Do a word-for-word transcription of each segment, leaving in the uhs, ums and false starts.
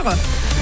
heures.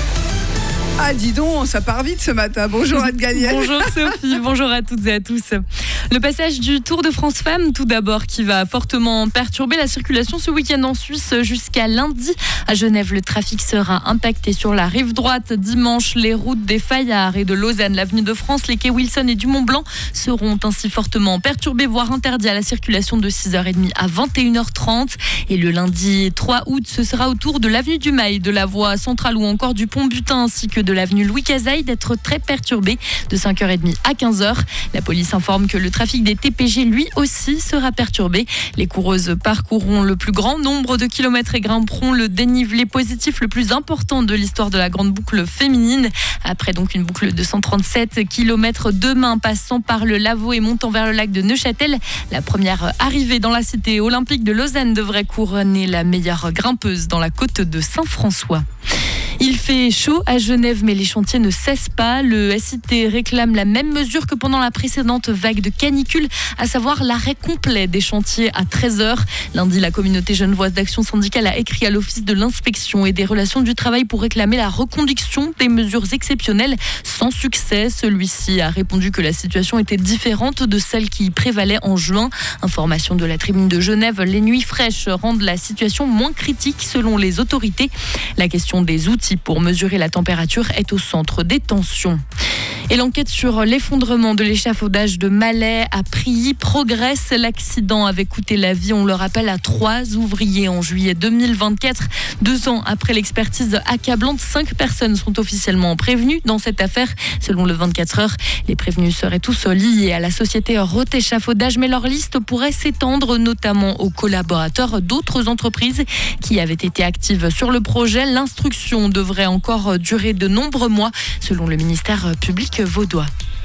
Ah, dis donc, ça part vite ce matin. Bonjour Anne Gallienne. Bonjour Sophie, bonjour à toutes et à tous. Le passage du Tour de France Femmes, tout d'abord, qui va fortement perturber la circulation ce week-end en Suisse jusqu'à lundi. À Genève, le trafic sera impacté sur la rive droite. Dimanche, les routes des Fayards et de Lausanne, l'avenue de France, les quais Wilson et du Mont-Blanc seront ainsi fortement perturbés, voire interdits à la circulation de six heures trente à vingt et une heures trente. Et le lundi trois août, ce sera au tour de l'avenue du Mail, de la voie centrale ou encore du pont Butin, ainsi que de l'avenue Louis Cazaille d'être très perturbé de cinq heures trente à quinze heures. La police informe que le trafic des T P G lui aussi sera perturbé. Les coureuses parcourront le plus grand nombre de kilomètres et grimperont le dénivelé positif le plus important de l'histoire de la grande boucle féminine. Après donc une boucle de cent trente-sept kilomètres demain, passant par le Lavaux et montant vers le lac de Neuchâtel. La première arrivée dans la cité olympique de Lausanne devrait couronner la meilleure grimpeuse dans la côte de Saint-François. Il fait chaud à Genève, mais les chantiers ne cessent pas. Le S I T réclame la même mesure que pendant la précédente vague de canicule, à savoir l'arrêt complet des chantiers à treize heures. Lundi, la communauté genevoise d'action syndicale a écrit à l'Office de l'inspection et des relations du travail pour réclamer la reconduction des mesures exceptionnelles. Sans succès, celui-ci a répondu que la situation était différente de celle qui prévalait en juin. Information de la Tribune de Genève, les nuits fraîches rendent la situation moins critique selon les autorités. La question des outils pour mesurer la température est au centre des tensions. Et l'enquête sur l'effondrement de l'échafaudage de Malais à Prilly progresse. L'accident avait coûté la vie, on le rappelle, à trois ouvriers en juillet deux mille vingt-quatre. Deux ans après l'expertise accablante, cinq personnes sont officiellement prévenues dans cette affaire. Selon le vingt-quatre heures, les prévenus seraient tous liés à la société Roth Échafaudage, mais leur liste pourrait s'étendre notamment aux collaborateurs d'autres entreprises qui avaient été actives sur le projet. L'instruction devrait encore durer de nombreux mois, selon le ministère public vaudois.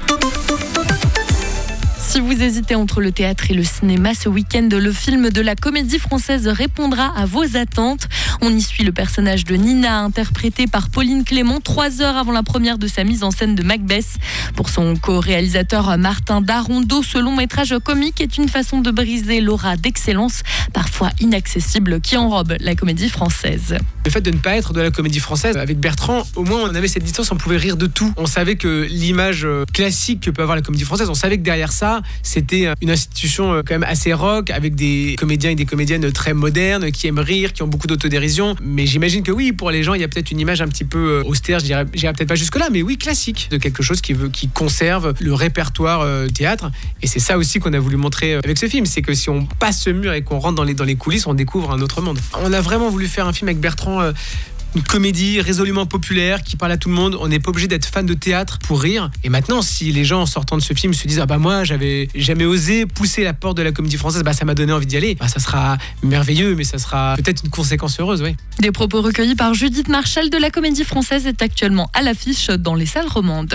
Si vous hésitez entre le théâtre et le cinéma, ce week-end, le film de la Comédie Française répondra à vos attentes. On y suit le personnage de Nina, interprété par Pauline Clément, trois heures avant la première de sa mise en scène de Macbeth. Pour son co-réalisateur Martin Darondeau, ce long métrage comique est une façon de briser l'aura d'excellence, parfois inaccessible, qui enrobe la Comédie Française. Le fait de ne pas être de la Comédie Française, avec Bertrand, au moins on avait cette distance, on pouvait rire de tout. On savait que l'image classique que peut avoir la Comédie Française, on savait que derrière ça, c'était une institution quand même assez rock, avec des comédiens et des comédiennes très modernes, qui aiment rire, qui ont beaucoup d'autodérision. Mais j'imagine que oui, pour les gens, il y a peut-être une image un petit peu austère, je dirais, j'irais peut-être pas jusque-là, mais oui, classique, de quelque chose qui, veut, qui conserve le répertoire euh, théâtre. Et c'est ça aussi qu'on a voulu montrer avec ce film, c'est que si on passe ce mur et qu'on rentre dans les, dans les coulisses, on découvre un autre monde. On a vraiment voulu faire un film avec Bertrand, euh, une comédie résolument populaire qui parle à tout le monde. On n'est pas obligé d'être fan de théâtre pour rire. Et maintenant, si les gens en sortant de ce film se disent ah bah moi j'avais jamais osé pousser la porte de la Comédie Française, bah ça m'a donné envie d'y aller. Bah ça sera merveilleux, mais ça sera peut-être une conséquence heureuse, oui. Des propos recueillis par Judith Marchal de la Comédie Française est actuellement à l'affiche dans les salles romandes.